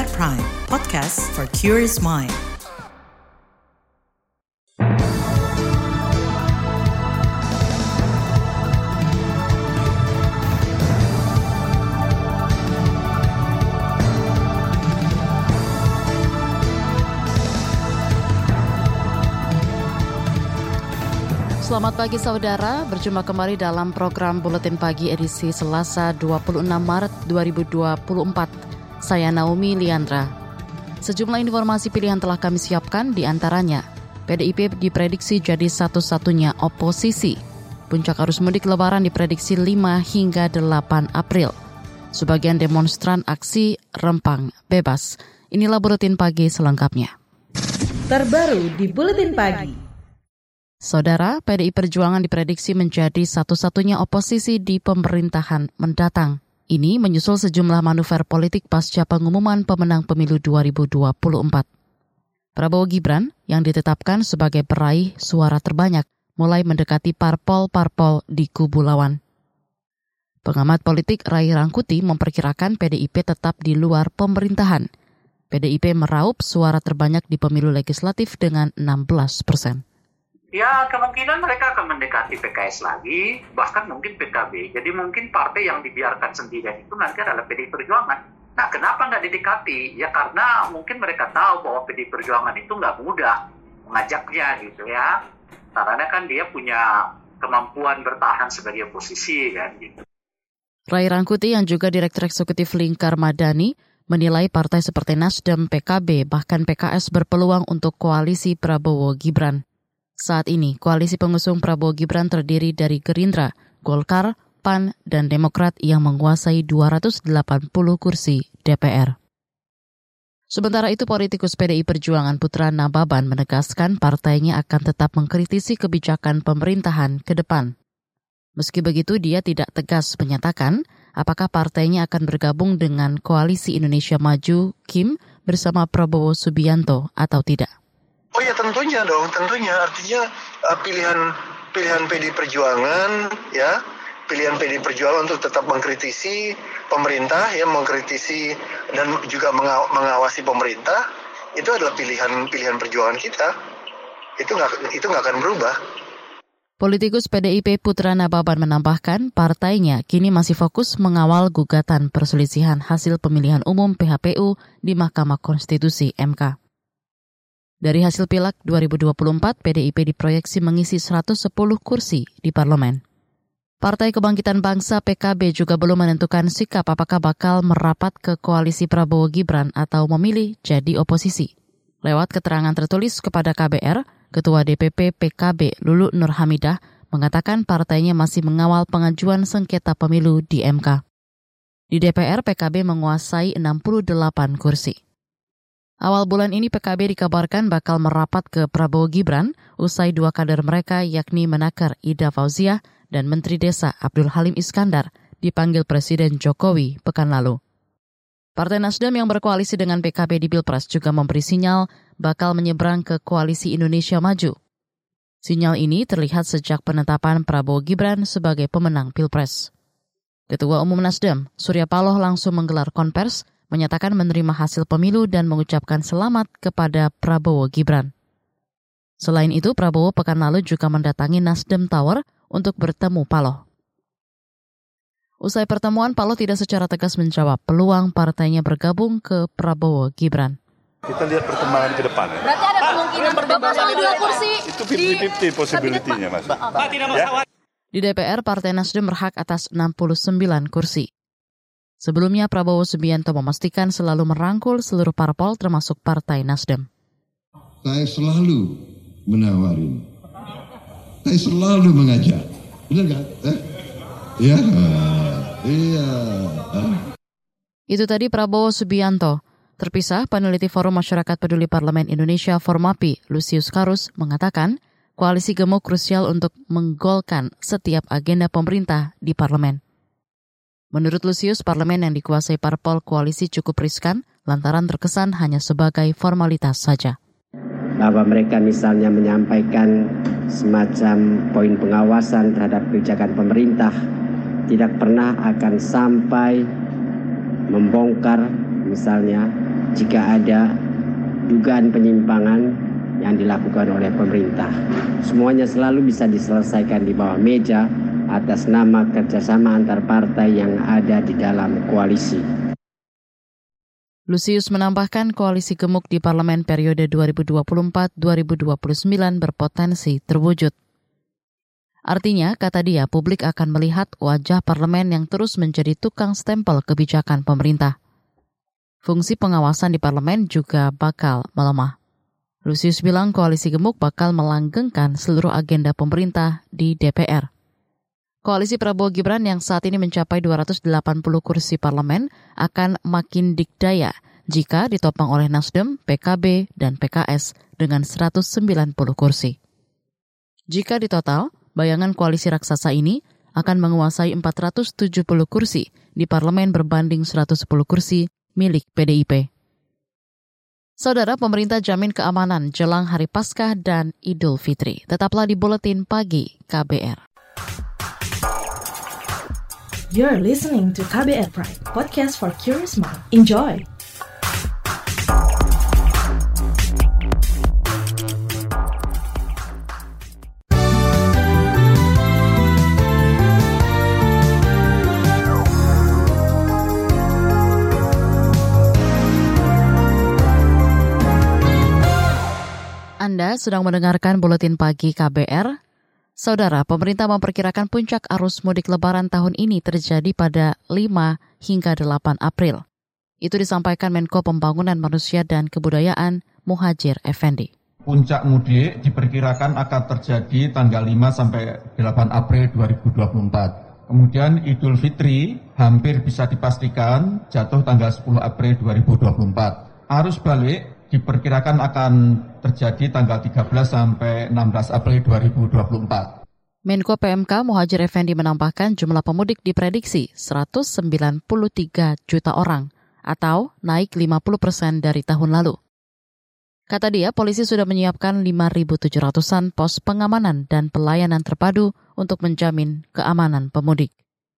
KBR Prime, podcast for curious mind. Selamat pagi saudara, berjumpa kembali dalam program Buletin Pagi edisi Selasa 26 Maret 2024. Saya Naomi Liandra. Sejumlah informasi pilihan telah kami siapkan, di antaranya PDIP diprediksi jadi satu-satunya oposisi. Puncak arus mudik lebaran diprediksi 5 hingga 8 April. Sebagian demonstran aksi rempang bebas. Inilah Buletin Pagi selengkapnya. Terbaru di Buletin Pagi. Saudara, PDI Perjuangan diprediksi menjadi satu-satunya oposisi di pemerintahan mendatang. Ini menyusul sejumlah manuver politik pasca pengumuman pemenang pemilu 2024. Prabowo Gibran yang ditetapkan sebagai peraih suara terbanyak mulai mendekati parpol-parpol di kubu lawan. Pengamat politik Ray Rangkuti memperkirakan PDIP tetap di luar pemerintahan. PDIP meraup suara terbanyak di pemilu legislatif dengan 16%. Ya, kemungkinan mereka akan mendekati PKS lagi, bahkan mungkin PKB. Jadi mungkin partai yang dibiarkan sendirian itu nanti adalah PDI Perjuangan. Nah, kenapa nggak didekati? Ya karena mungkin mereka tahu bahwa PDI Perjuangan itu nggak mudah mengajaknya gitu ya. Karena kan dia punya kemampuan bertahan sebagai oposisi kan gitu. Ray Rangkuti yang juga Direktur Eksekutif Lingkar Madani menilai partai seperti Nasdem, PKB, bahkan PKS berpeluang untuk koalisi Prabowo Gibran. Saat ini, koalisi pengusung Prabowo Gibran terdiri dari Gerindra, Golkar, PAN, dan Demokrat yang menguasai 280 kursi DPR. Sementara itu, politikus PDI Perjuangan Putra Nababan menegaskan partainya akan tetap mengkritisi kebijakan pemerintahan ke depan. Meski begitu, dia tidak tegas menyatakan apakah partainya akan bergabung dengan Koalisi Indonesia Maju, KIM, bersama Prabowo Subianto atau tidak. Oh ya tentunya dong, tentunya artinya pilihan PDI Perjuangan ya, pilihan PDI Perjuangan untuk tetap mengkritisi pemerintah ya, mengkritisi dan juga mengawasi pemerintah, itu adalah pilihan perjuangan kita. Itu nggak akan berubah. Politikus PDIP Putra Nababan menambahkan partainya kini masih fokus mengawal gugatan perselisihan hasil pemilihan umum PHPU di Mahkamah Konstitusi MK. Dari hasil Pileg 2024, PDIP diproyeksi mengisi 110 kursi di parlemen. Partai Kebangkitan Bangsa PKB juga belum menentukan sikap apakah bakal merapat ke koalisi Prabowo Gibran atau memilih jadi oposisi. Lewat keterangan tertulis kepada KBR, Ketua DPP PKB Lulu Nur Hamidah mengatakan partainya masih mengawal pengajuan sengketa pemilu di MK. Di DPR, PKB menguasai 68 kursi. Awal bulan ini PKB dikabarkan bakal merapat ke Prabowo Gibran usai dua kader mereka yakni Menaker Ida Fauziah dan Menteri Desa Abdul Halim Iskandar dipanggil Presiden Jokowi pekan lalu. Partai Nasdem yang berkoalisi dengan PKB di Pilpres juga memberi sinyal bakal menyeberang ke Koalisi Indonesia Maju. Sinyal ini terlihat sejak penetapan Prabowo Gibran sebagai pemenang Pilpres. Ketua Umum Nasdem, Surya Paloh langsung menggelar konvers menyatakan menerima hasil pemilu dan mengucapkan selamat kepada Prabowo Gibran. Selain itu, Prabowo pekan lalu juga mendatangi Nasdem Tower untuk bertemu Paloh. Usai pertemuan, Paloh tidak secara tegas menjawab peluang partainya bergabung ke Prabowo Gibran. Kita lihat perkembangan ke depan. Ya. Berarti ada kemungkinan bergabung sama dua kursi. Itu 50-50 possibility-nya, Mas. Pak, tidak masalah. Di DPR, Partai Nasdem berhak atas 69 kursi. Sebelumnya, Prabowo Subianto memastikan selalu merangkul seluruh parpol termasuk Partai Nasdem. Saya selalu menawarin. Saya selalu mengajak. Benar nggak? Iya. Itu tadi Prabowo Subianto. Terpisah, peneliti Forum Masyarakat Peduli Parlemen Indonesia Formapi, Lusius Karus, mengatakan koalisi gemuk krusial untuk menggolkan setiap agenda pemerintah di parlemen. Menurut Lusius, parlemen yang dikuasai parpol koalisi cukup riskan lantaran terkesan hanya sebagai formalitas saja. Bahwa mereka misalnya menyampaikan semacam poin pengawasan terhadap kebijakan pemerintah tidak pernah akan sampai membongkar misalnya jika ada dugaan penyimpangan yang dilakukan oleh pemerintah. Semuanya selalu bisa diselesaikan di bawah meja atas nama kerjasama antar partai yang ada di dalam koalisi. Lusius menambahkan koalisi gemuk di parlemen periode 2024-2029 berpotensi terwujud. Artinya, kata dia, publik akan melihat wajah parlemen yang terus menjadi tukang stempel kebijakan pemerintah. Fungsi pengawasan di parlemen juga bakal melemah. Lusius bilang koalisi gemuk bakal melanggengkan seluruh agenda pemerintah di DPR. Koalisi Prabowo Gibran yang saat ini mencapai 280 kursi parlemen akan makin dikdaya jika ditopang oleh Nasdem, PKB, dan PKS dengan 190 kursi. Jika ditotal, bayangan koalisi raksasa ini akan menguasai 470 kursi di parlemen berbanding 110 kursi milik PDIP. Saudara, pemerintah jamin keamanan jelang Hari Paskah dan Idul Fitri. Tetaplah di Buletin Pagi KBR. You're listening to KBR Pride, podcast for curious mind. Enjoy! Anda sedang mendengarkan Buletin Pagi KBR. Saudara, pemerintah memperkirakan puncak arus mudik lebaran tahun ini terjadi pada 5 hingga 8 April. Itu disampaikan Menko Pembangunan Manusia dan Kebudayaan Muhadjir Effendi. Puncak mudik diperkirakan akan terjadi tanggal 5 sampai 8 April 2024. Kemudian Idul Fitri hampir bisa dipastikan jatuh tanggal 10 April 2024. Arus balik diperkirakan akan terjadi tanggal 13 sampai 16 April 2024. Menko PMK Muhadjir Effendi menambahkan jumlah pemudik diprediksi 193 juta orang atau naik 50% dari tahun lalu. Kata dia, polisi sudah menyiapkan 5.700-an pos pengamanan dan pelayanan terpadu untuk menjamin keamanan pemudik.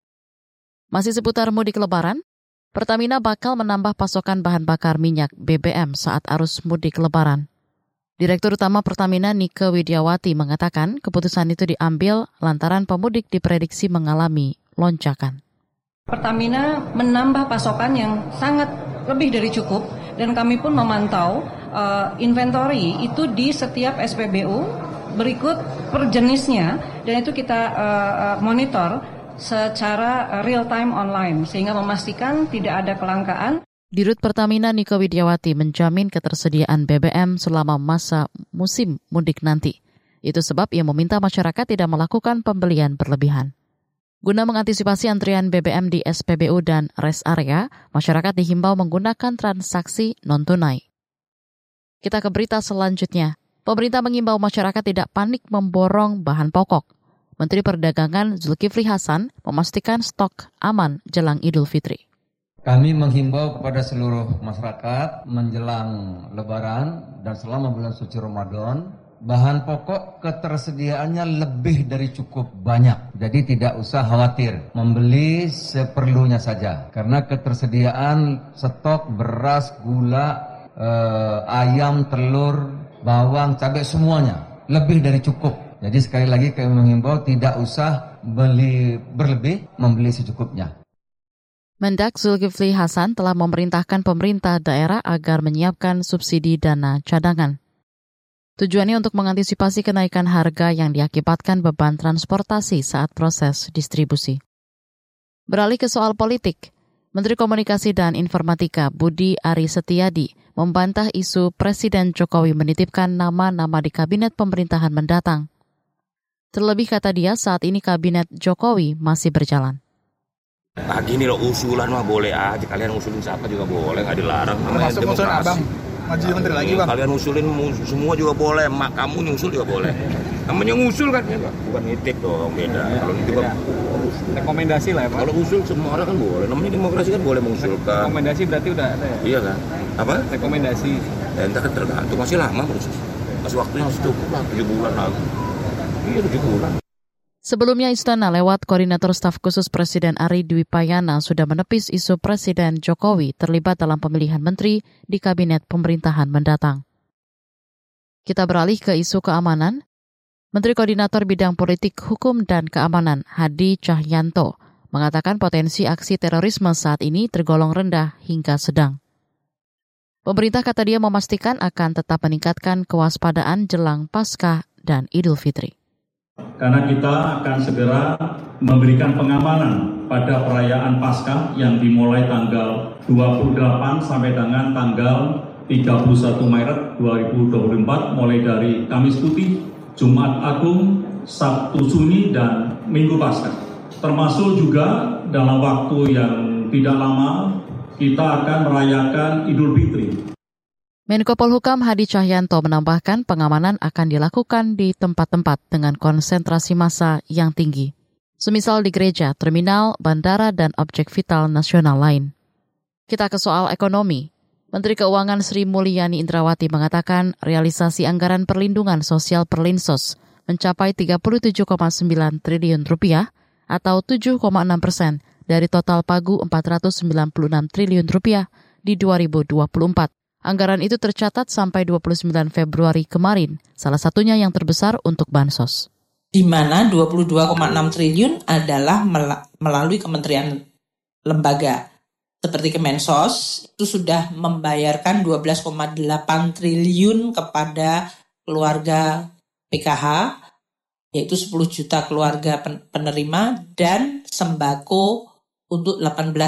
Masih seputar mudik lebaran, Pertamina bakal menambah pasokan bahan bakar minyak BBM saat arus mudik lebaran. Direktur Utama Pertamina Nike Widiawati mengatakan keputusan itu diambil lantaran pemudik diprediksi mengalami lonjakan. Pertamina menambah pasokan yang sangat lebih dari cukup dan kami pun memantau inventory itu di setiap SPBU berikut per jenisnya dan itu kita monitor secara real time online sehingga memastikan tidak ada kelangkaan. Dirut Pertamina Nike Widiawati menjamin ketersediaan BBM selama masa musim mudik nanti. Itu sebab ia meminta masyarakat tidak melakukan pembelian berlebihan. Guna mengantisipasi antrian BBM di SPBU dan rest area, masyarakat dihimbau menggunakan transaksi non-tunai. Kita ke berita selanjutnya. Pemerintah mengimbau masyarakat tidak panik memborong bahan pokok. Menteri Perdagangan Zulkifli Hasan memastikan stok aman jelang Idul Fitri. Kami menghimbau kepada seluruh masyarakat menjelang Lebaran dan selama bulan suci Ramadan, bahan pokok ketersediaannya lebih dari cukup banyak. Jadi tidak usah khawatir membeli seperlunya saja. Karena ketersediaan stok beras, gula, ayam, telur, bawang, cabai semuanya lebih dari cukup. Jadi sekali lagi kami menghimbau tidak usah beli berlebih, membeli secukupnya. Mendak Zulkifli Hasan telah memerintahkan pemerintah daerah agar menyiapkan subsidi dana cadangan. Tujuannya untuk mengantisipasi kenaikan harga yang diakibatkan beban transportasi saat proses distribusi. Beralih ke soal politik, Menteri Komunikasi dan Informatika Budi Ari Setiadi membantah isu Presiden Jokowi menitipkan nama-nama di kabinet pemerintahan mendatang. Terlebih kata dia, saat ini kabinet Jokowi masih berjalan. Nah gini loh, usulan mah boleh aja, kalian usulin siapa juga boleh, nggak dilarang. Termasuk usulan abang, maju menteri lagi bang. Kalian usulin semua juga boleh, mak kamu nyusul juga boleh. Namanya ngusul kan, ya, bukan nitip dong, beda. Kalau nitip rekomendasi lah ya Pak. Kalau usul semua orang kan boleh, namanya demokrasi kan boleh mengusulkan. Rekomendasi berarti udah ada ya? Iya kan? Apa? Rekomendasi. Ya entar kan tergantung, masih lama proses. Masih waktunya masih cukup lah, 7 bulan lagi. Iya 7 bulan. Sebelumnya Istana lewat Koordinator Staf Khusus Presiden Ari Dwi Payana sudah menepis isu Presiden Jokowi terlibat dalam pemilihan menteri di Kabinet Pemerintahan mendatang. Kita beralih ke isu keamanan. Menteri Koordinator Bidang Politik, Hukum, dan Keamanan Hadi Cahyanto mengatakan potensi aksi terorisme saat ini tergolong rendah hingga sedang. Pemerintah kata dia memastikan akan tetap meningkatkan kewaspadaan jelang Paskah dan Idul Fitri. Karena kita akan segera memberikan pengamanan pada perayaan Paskah yang dimulai tanggal 28 sampai dengan tanggal 31 Maret 2024, mulai dari Kamis Putih, Jumat Agung, Sabtu Sunyi, dan Minggu Paskah. Termasuk juga dalam waktu yang tidak lama, kita akan merayakan Idul Fitri. Menko Polhukam Hadi Cahyanto menambahkan pengamanan akan dilakukan di tempat-tempat dengan konsentrasi massa yang tinggi, semisal di gereja, terminal, bandara, dan objek vital nasional lain. Kita ke soal ekonomi. Menteri Keuangan Sri Mulyani Indrawati mengatakan realisasi anggaran perlindungan sosial Perlinsos mencapai 37,9 triliun rupiah atau 7,6% dari total pagu 496 triliun rupiah di 2024. Anggaran itu tercatat sampai 29 Februari kemarin, salah satunya yang terbesar untuk Bansos. Di mana 22,6 triliun adalah melalui kementerian lembaga. Seperti Kemensos, itu sudah membayarkan 12,8 triliun kepada keluarga PKH, yaitu 10 juta keluarga penerima, dan sembako untuk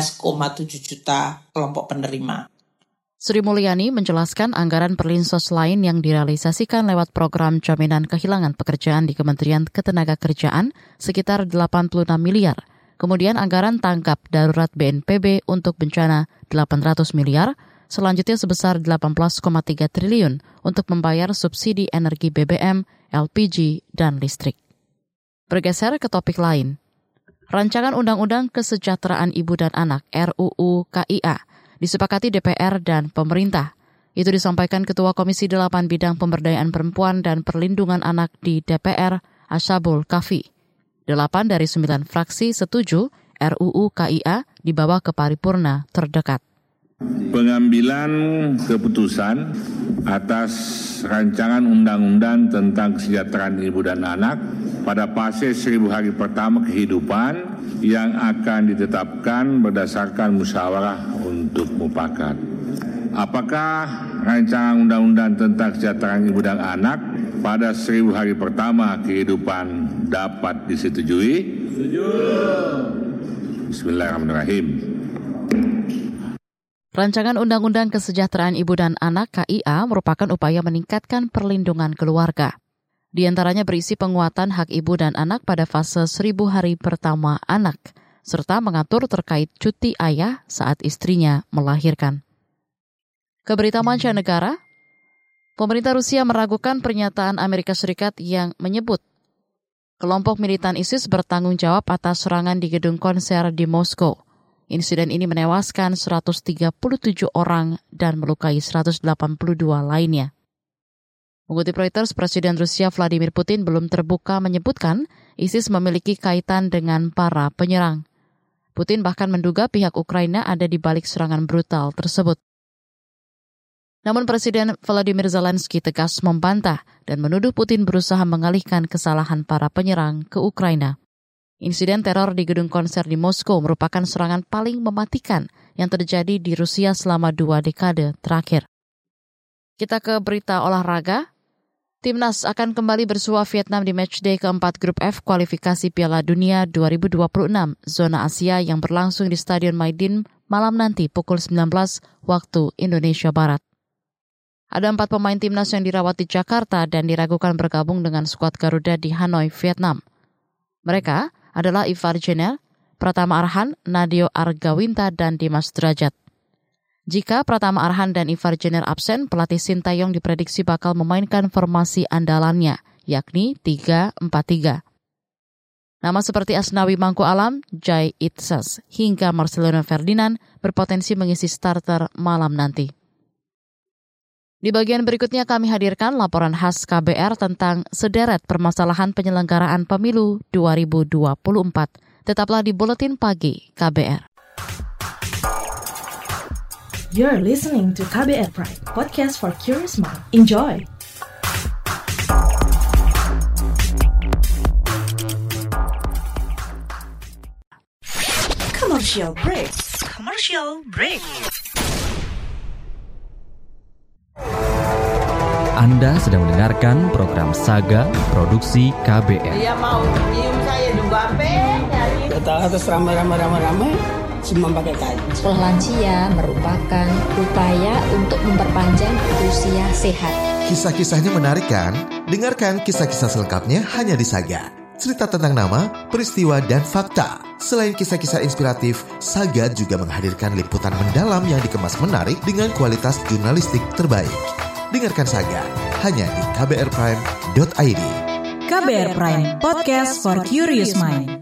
18,7 juta kelompok penerima. Sri Mulyani menjelaskan anggaran Perlinsos lain yang direalisasikan lewat program jaminan kehilangan pekerjaan di Kementerian Ketenagakerjaan sekitar 86 miliar. Kemudian anggaran tanggap darurat BNPB untuk bencana 800 miliar, selanjutnya sebesar 18,3 triliun untuk membayar subsidi energi BBM, LPG, dan listrik. Bergeser ke topik lain. Rancangan Undang-Undang Kesejahteraan Ibu dan Anak RUU KIA disepakati DPR dan pemerintah. Itu disampaikan Ketua Komisi 8 Bidang Pemberdayaan Perempuan dan Perlindungan Anak di DPR, Asyabul Kafi. 8 dari 9 fraksi setuju RUU KIA dibawa ke paripurna terdekat. Pengambilan keputusan atas rancangan undang-undang tentang kesejahteraan ibu dan anak pada fase 1000 hari pertama kehidupan yang akan ditetapkan berdasarkan musyawarah untuk mufakat. Apakah rancangan undang-undang tentang kesejahteraan ibu dan anak pada 1000 hari pertama kehidupan dapat disetujui? Setuju. Bismillahirrahmanirrahim. Rancangan Undang-Undang Kesejahteraan Ibu dan Anak KIA merupakan upaya meningkatkan perlindungan keluarga. Di antaranya berisi penguatan hak ibu dan anak pada fase 1000 hari pertama anak, serta mengatur terkait cuti ayah saat istrinya melahirkan. Ke berita mancanegara, pemerintah Rusia meragukan pernyataan Amerika Serikat yang menyebut kelompok militan ISIS bertanggung jawab atas serangan di gedung konser di Moskow. Insiden ini menewaskan 137 orang dan melukai 182 lainnya. Mengutip Reuters, Presiden Rusia Vladimir Putin belum terbuka menyebutkan ISIS memiliki kaitan dengan para penyerang. Putin bahkan menduga pihak Ukraina ada di balik serangan brutal tersebut. Namun Presiden Volodymyr Zelensky tegas membantah dan menuduh Putin berusaha mengalihkan kesalahan para penyerang ke Ukraina. Insiden teror di gedung konser di Moskow merupakan serangan paling mematikan yang terjadi di Rusia selama 2 dekade terakhir. Kita ke berita olahraga. Timnas akan kembali bersua Vietnam di matchday keempat Grup F kualifikasi Piala Dunia 2026 zona Asia yang berlangsung di Stadion Maidin malam nanti pukul 19 waktu Indonesia Barat. Ada 4 pemain timnas yang dirawat di Jakarta dan diragukan bergabung dengan skuad Garuda di Hanoi, Vietnam. Mereka adalah Ivar Jenner, Pratama Arhan, Nadio Argawinta, dan Dimas Derajat. Jika Pratama Arhan dan Ivar Jenner absen, pelatih Sintayong diprediksi bakal memainkan formasi andalannya, yakni 3-4-3. Nama seperti Asnawi Mangku Alam, Jai Itzas, hingga Marcelino Ferdinand berpotensi mengisi starter malam nanti. Di bagian berikutnya kami hadirkan laporan khas KBR tentang sederet permasalahan penyelenggaraan pemilu 2024. Tetaplah di Buletin Pagi KBR. You're listening to KBR Pride, podcast for curious mind. Enjoy! Commercial break. Commercial break. Anda sedang mendengarkan program Saga Produksi KBR. Dia mau nyium saya juga nyari. Setelah terus ramai, semua pakai kain. Sekolah lansia merupakan upaya untuk memperpanjang usia sehat. Kisah-kisahnya menarik kan? Dengarkan kisah-kisah selengkapnya hanya di Saga. Cerita tentang nama, peristiwa, dan fakta. Selain kisah-kisah inspiratif, Saga juga menghadirkan liputan mendalam yang dikemas menarik dengan kualitas jurnalistik terbaik. Dengarkan Saga hanya di kbrprime.id. KBR Prime, podcast for curious mind.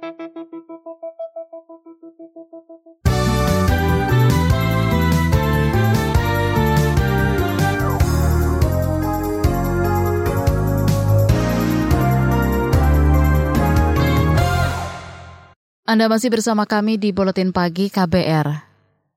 Anda masih bersama kami di Buletin Pagi KBR.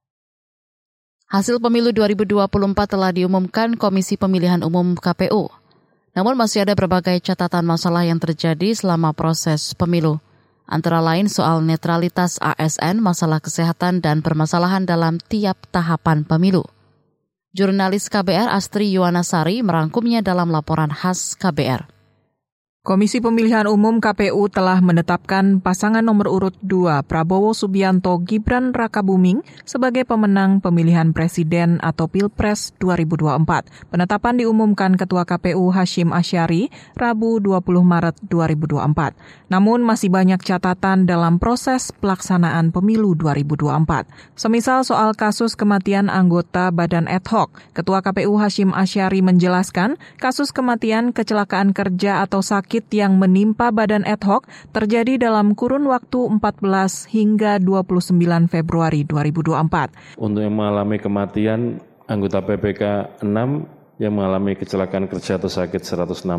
Hasil pemilu 2024 telah diumumkan Komisi Pemilihan Umum KPU. Namun masih ada berbagai catatan masalah yang terjadi selama proses pemilu. Antara lain soal netralitas ASN, masalah kesehatan, dan permasalahan dalam tiap tahapan pemilu. Jurnalis KBR Astri Yuwanasari merangkumnya dalam laporan khas KBR. Komisi Pemilihan Umum KPU telah menetapkan pasangan nomor urut 2 Prabowo Subianto Gibran Rakabuming sebagai pemenang pemilihan presiden atau Pilpres 2024. Penetapan diumumkan Ketua KPU Hasyim Asyari Rabu 20 Maret 2024. Namun masih banyak catatan dalam proses pelaksanaan pemilu 2024. Semisal soal kasus kematian anggota Badan Ad Hoc, Ketua KPU Hasyim Asyari menjelaskan kasus kematian kecelakaan kerja atau sakit yang menimpa Badan Ad Hoc terjadi dalam kurun waktu 14 hingga 29 Februari 2024. Untuk yang mengalami kematian, anggota PPK 6, yang mengalami kecelakaan kerja atau sakit 166.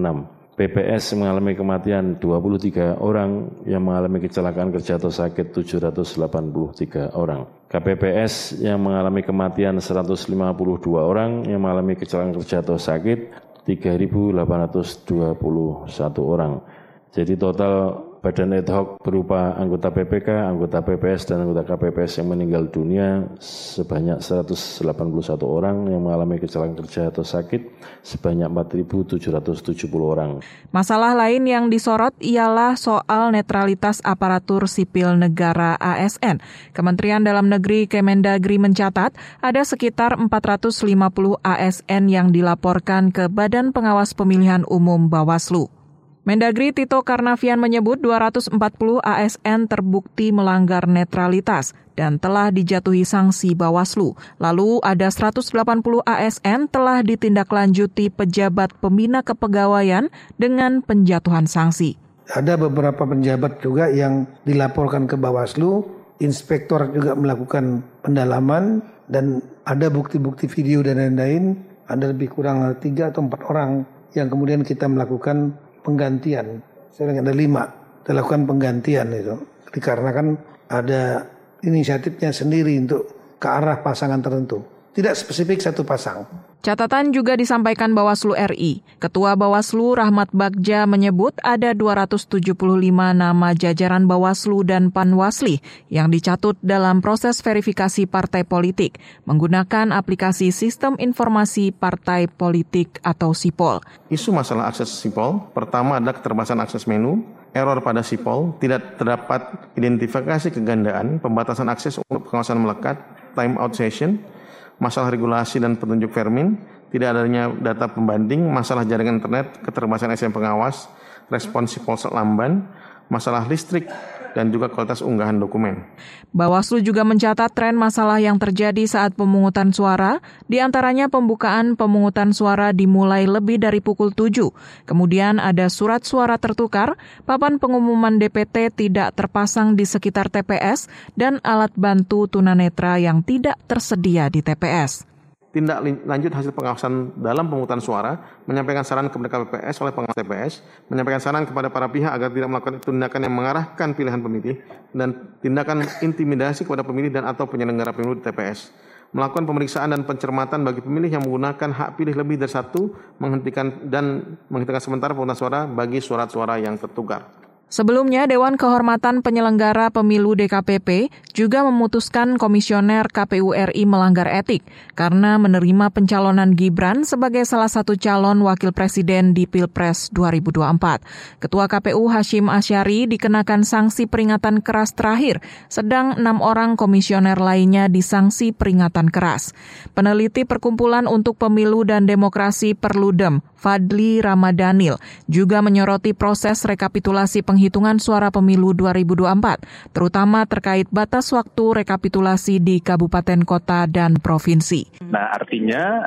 PPS mengalami kematian 23 orang, yang mengalami kecelakaan kerja atau sakit 783 orang. KPPS yang mengalami kematian 152 orang, yang mengalami kecelakaan kerja atau sakit 3.821 orang. Jadi total Badan Ad Hoc berupa anggota PPK, anggota PPS, dan anggota KPPS yang meninggal dunia sebanyak 181 orang, yang mengalami kecelakaan kerja atau sakit sebanyak 4.770 orang. Masalah lain yang disorot ialah soal netralitas aparatur sipil negara ASN. Kementerian Dalam Negeri Kemendagri mencatat ada sekitar 450 ASN yang dilaporkan ke Badan Pengawas Pemilihan Umum Bawaslu. Mendagri Tito Karnavian menyebut 240 ASN terbukti melanggar netralitas dan telah dijatuhi sanksi Bawaslu. Lalu ada 180 ASN telah ditindaklanjuti pejabat pembina kepegawaian dengan penjatuhan sanksi. Ada beberapa penjabat juga yang dilaporkan ke Bawaslu, inspektor juga melakukan pendalaman, dan ada bukti-bukti video dan lain-lain. Ada lebih kurang 3 atau 4 orang yang kemudian kita melakukan penggantian. Saya ingat ada 5 dilakukan penggantian itu. Dikarenakan ada inisiatifnya sendiri untuk ke arah pasangan tertentu. Tidak spesifik satu pasang. Catatan juga disampaikan Bawaslu RI. Ketua Bawaslu Rahmat Bagja menyebut ada 275 nama jajaran Bawaslu dan Panwasli yang dicatut dalam proses verifikasi partai politik menggunakan aplikasi Sistem Informasi Partai Politik atau SIPOL. Isu masalah akses SIPOL, pertama adalah keterbatasan akses menu, error pada SIPOL, tidak terdapat identifikasi kegandaan, pembatasan akses untuk pengawasan melekat, time out session, masalah regulasi dan petunjuk Vermin, tidak adanya data pembanding, masalah jaringan internet, keterbatasan SDM pengawas, respons SIPOL lamban, masalah listrik, dan juga kualitas unggahan dokumen. Bawaslu juga mencatat tren masalah yang terjadi saat pemungutan suara, di antaranya pembukaan pemungutan suara dimulai lebih dari pukul 7. Kemudian ada surat suara tertukar, papan pengumuman DPT tidak terpasang di sekitar TPS, dan alat bantu tunanetra yang tidak tersedia di TPS. tindak lanjut hasil pengawasan dalam pemungutan suara, menyampaikan saran kepada KPPS oleh pengawas TPS, menyampaikan saran kepada para pihak agar tidak melakukan tindakan yang mengarahkan pilihan pemilih, dan tindakan intimidasi kepada pemilih dan atau penyelenggara pemilu di TPS. Melakukan pemeriksaan dan pencermatan bagi pemilih yang menggunakan hak pilih lebih dari satu, menghentikan sementara pemungutan suara bagi surat-suara yang tertukar. Sebelumnya, Dewan Kehormatan Penyelenggara Pemilu DKPP juga memutuskan Komisioner KPU RI melanggar etik karena menerima pencalonan Gibran sebagai salah satu calon wakil presiden di Pilpres 2024. Ketua KPU Hashim Asyari dikenakan sanksi peringatan keras terakhir, sedang 6 orang komisioner lainnya disanksi peringatan keras. Peneliti Perkumpulan untuk Pemilu dan Demokrasi Perludem, Fadli Ramadhanil, juga menyoroti proses rekapitulasi penghitungan suara pemilu 2024, terutama terkait batas waktu rekapitulasi di kabupaten kota dan provinsi. Nah, artinya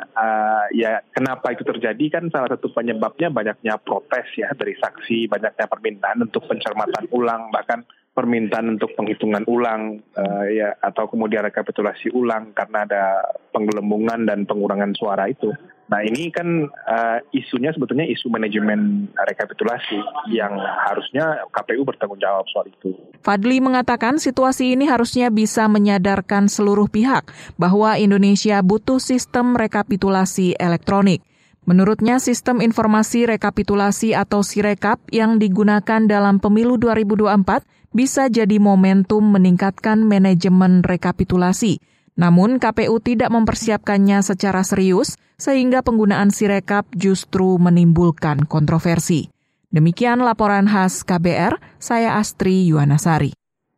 ya kenapa itu terjadi kan salah satu penyebabnya banyaknya protes ya dari saksi, banyaknya permintaan untuk pencermatan ulang, bahkan permintaan untuk penghitungan ulang ya atau kemudian rekapitulasi ulang karena ada penggelembungan dan pengurangan suara itu. Nah, ini kan isunya sebetulnya isu manajemen rekapitulasi yang harusnya KPU bertanggung jawab soal itu. Fadli mengatakan situasi ini harusnya bisa menyadarkan seluruh pihak bahwa Indonesia butuh sistem rekapitulasi elektronik. Menurutnya, sistem informasi rekapitulasi atau Sirekap yang digunakan dalam pemilu 2024 bisa jadi momentum meningkatkan manajemen rekapitulasi. Namun, KPU tidak mempersiapkannya secara serius, sehingga penggunaan Sirekap justru menimbulkan kontroversi. Demikian laporan khas KBR, saya Astri Yuwanasari.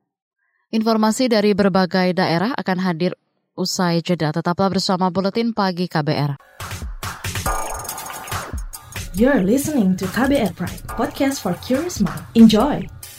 Informasi dari berbagai daerah akan hadir usai jeda. Tetaplah bersama Buletin Pagi KBR. You're listening to KBR Pride, podcast for curious mind. Enjoy!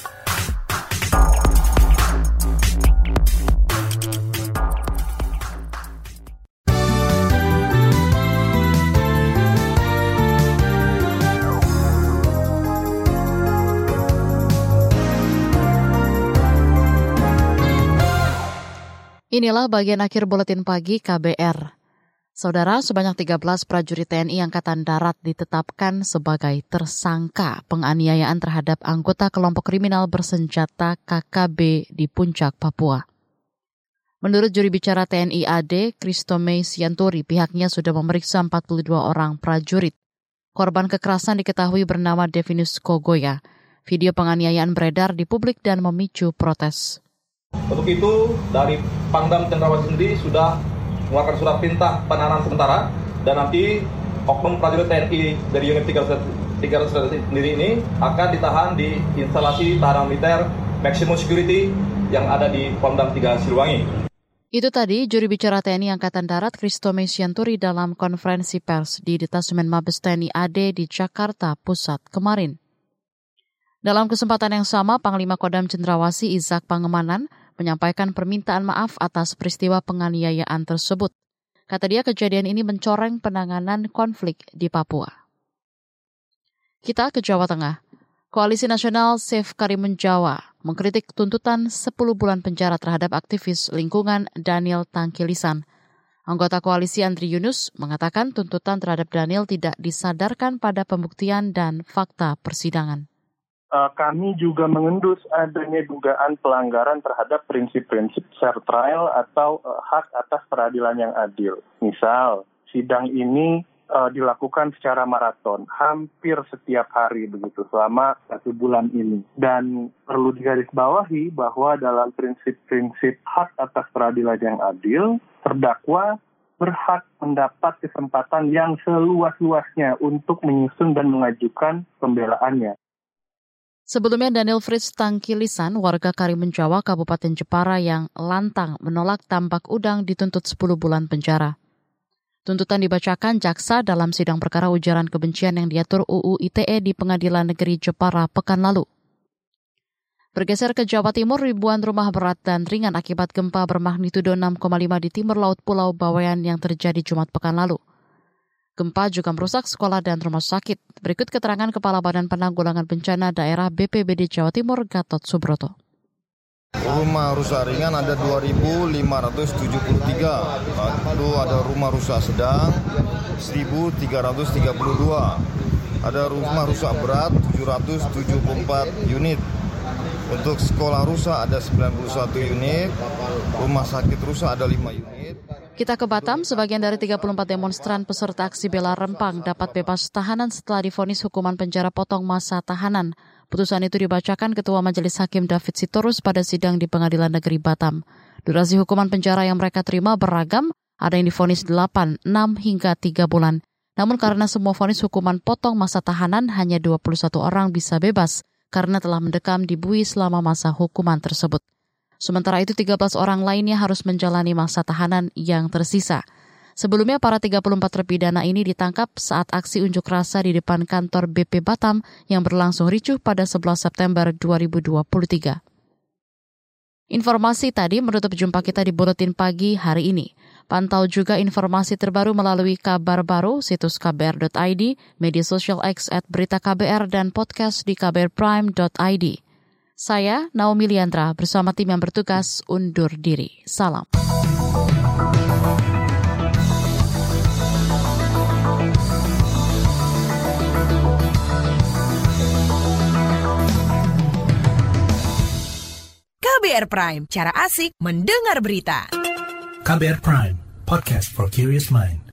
Inilah bagian akhir Buletin Pagi KBR. Saudara, sebanyak 13 prajurit TNI Angkatan Darat ditetapkan sebagai tersangka penganiayaan terhadap anggota kelompok kriminal bersenjata KKB di Puncak, Papua. Menurut juri bicara TNI AD, Christomei Sianturi, pihaknya sudah memeriksa 42 orang prajurit. Korban kekerasan diketahui bernama Devinus Kogoya. Video penganiayaan beredar di publik dan memicu protes. Untuk itu, dari Pangdam Cendrawasih sendiri sudah mengeluarkan surat perintah penahanan sementara, dan nanti oknum prajurit TNI dari unit 300 sendiri ini akan ditahan di instalasi tahanan militer Maximum Security yang ada di Pangdam 3 Siliwangi. Itu tadi juri bicara TNI Angkatan Darat Christomei Sianturi dalam konferensi pers di Detasemen Mabes TNI AD di Jakarta Pusat kemarin. Dalam kesempatan yang sama, Panglima Kodam Cendrawasih Izak Pangemanan menyampaikan permintaan maaf atas peristiwa penganiayaan tersebut. Kata dia, kejadian ini mencoreng penanganan konflik di Papua. Kita ke Jawa Tengah. Koalisi Nasional Save Karimun Jawa mengkritik tuntutan 10 bulan penjara terhadap aktivis lingkungan Daniel Tangkilisan. Anggota koalisi Andri Yunus mengatakan tuntutan terhadap Daniel tidak disadarkan pada pembuktian dan fakta persidangan. Kami juga mengendus adanya dugaan pelanggaran terhadap prinsip-prinsip fair trial atau hak atas peradilan yang adil. Misal, sidang ini dilakukan secara maraton, hampir setiap hari begitu, selama 1 bulan ini. Dan perlu digarisbawahi bahwa dalam prinsip-prinsip hak atas peradilan yang adil, terdakwa berhak mendapat kesempatan yang seluas-luasnya untuk menyusun dan mengajukan pembelaannya. Sebelumnya Daniel Fritz Tangkilisan, warga Karimun Jawa, Kabupaten Jepara yang lantang menolak tambak udang dituntut 10 bulan penjara. Tuntutan dibacakan jaksa dalam sidang perkara ujaran kebencian yang diatur UU ITE di Pengadilan Negeri Jepara pekan lalu. Bergeser ke Jawa Timur, ribuan rumah berat dan ringan akibat gempa bermagnitudo 6,5 di timur laut Pulau Bawean yang terjadi Jumat pekan lalu. Gempa juga merusak sekolah dan rumah sakit. Berikut keterangan Kepala Badan Penanggulangan Bencana Daerah BPBD Jawa Timur, Gatot Subroto. Rumah rusak ringan ada 2.573, lalu ada rumah rusak sedang 1.332, ada rumah rusak berat 774 unit. Untuk sekolah rusak ada 91 unit, rumah sakit rusak ada 5 unit. Kita ke Batam, sebagian dari 34 demonstran peserta aksi bela Rempang dapat bebas tahanan setelah divonis hukuman penjara potong masa tahanan. Putusan itu dibacakan Ketua Majelis Hakim David Sitorus pada sidang di Pengadilan Negeri Batam. Durasi hukuman penjara yang mereka terima beragam, ada yang divonis 8, 6 hingga 3 bulan. Namun karena semua vonis hukuman potong masa tahanan, hanya 21 orang bisa bebas karena telah mendekam di bui selama masa hukuman tersebut. Sementara itu 13 orang lainnya harus menjalani masa tahanan yang tersisa. Sebelumnya para 34 terpidana ini ditangkap saat aksi unjuk rasa di depan kantor BP Batam yang berlangsung ricuh pada 11 September 2023. Informasi tadi menutup jumpa kita di Buletin Pagi hari ini. Pantau juga informasi terbaru melalui Kabar Baru, situs kbr.id, media sosial X @beritaKBR, dan podcast di kbrprime.id. Saya, Naomi Liandra, bersama tim yang bertugas undur diri. Salam. KBR Prime, cara asik mendengar berita. KBR Prime, podcast for curious mind.